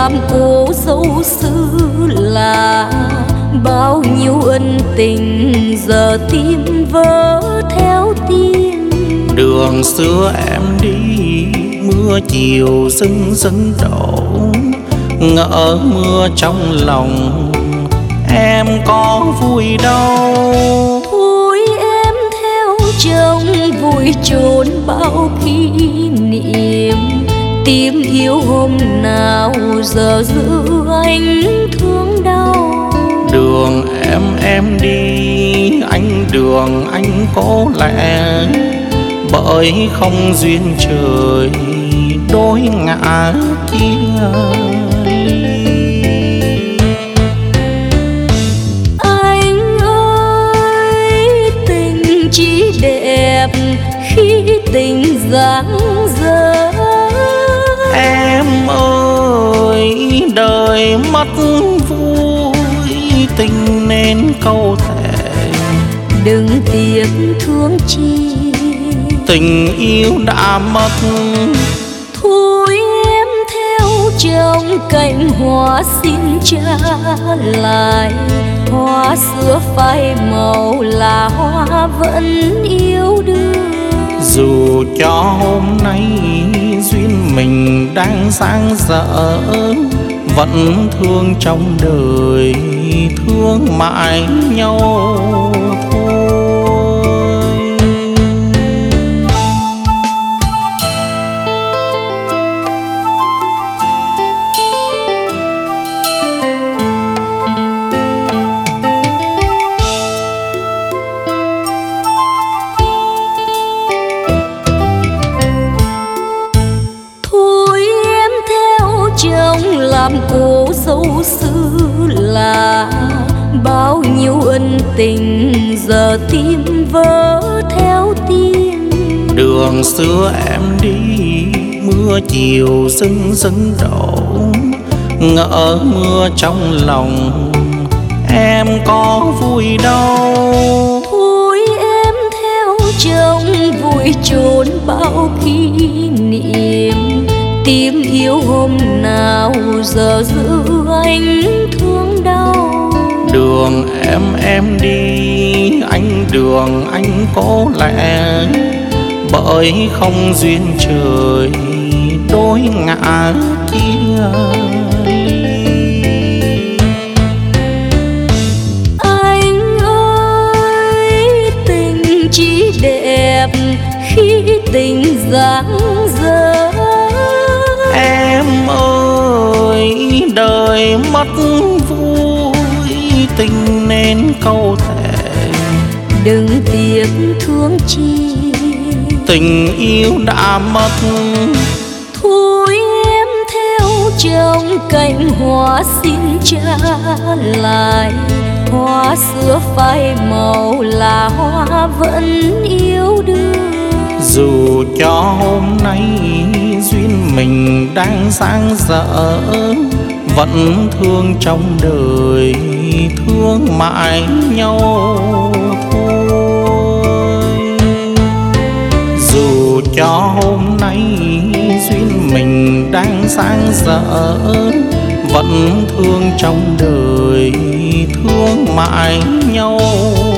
làm cô dâu xứ lạ. Bao nhiêu ân tình giờ tim vỡ theo tiếng. Đường xưa em đi mưa chiều sưng sưng đổ, ngỡ mưa trong lòng em có vui đâu. Thôi em theo chồng vui chốn bao kỷ niệm. Tim yêu hôm nào giờ giữ anh thương đau. Đường em đi anh đường anh cố lẽ, bởi không duyên trời đôi ngã kia ly. Anh ơi tình chỉ đẹp khi tình dang dở. Em ơi đời mất vui tình nên câu thề. Đừng tiếc thương chi Tình yêu đã mất. thôi em theo chồng cành hoa xin trả lại. Hoa xưa phai màu là hoa vẫn yêu đương. Dù cho hôm nay duyên mình đang sáng dở, vẫn thương trong đời thương mãi nhau thôi. Chồng làm cô dâu xứ lạ. Bao nhiêu ân tình giờ tim vỡ theo tiếng. Đường xưa em đi mưa chiều sưng sưng đổ, ngỡ mưa trong lòng em có vui đâu. Thôi em theo chồng vui chốn bao kỷ niệm. Tim yêu hôm nào giờ giữ anh thương đau. Đường em đi anh đường anh cố lẽ, bởi không duyên trời đôi ngã kia ly. Anh ơi tình chỉ đẹp khi tình dang dở. Em ơi đời mất vui tình nên câu thề. Đừng tiếc thương chi Tình yêu đã mất. thôi em theo chồng cành hoa xin trả lại. Hoa xưa phai màu là hoa vẫn yêu đương. Dù cho hôm nay duyên mình đang sáng dở, vẫn thương trong đời thương mãi nhau thôi. Dù cho hôm nay duyên mình đang sáng dở, vẫn thương trong đời thương mãi nhau.